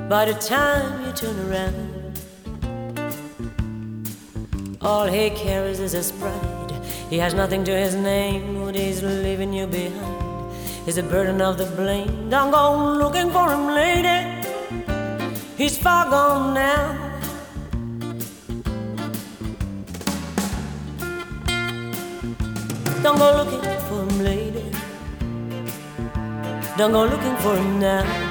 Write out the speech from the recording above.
By the time you turn around, all he carries is his pride. He has nothing to his name. What he's leaving you behind is the burden of the blame. Don't go looking for him, lady. He's far gone now. Don't go looking for him, lady. Don't go looking for him now.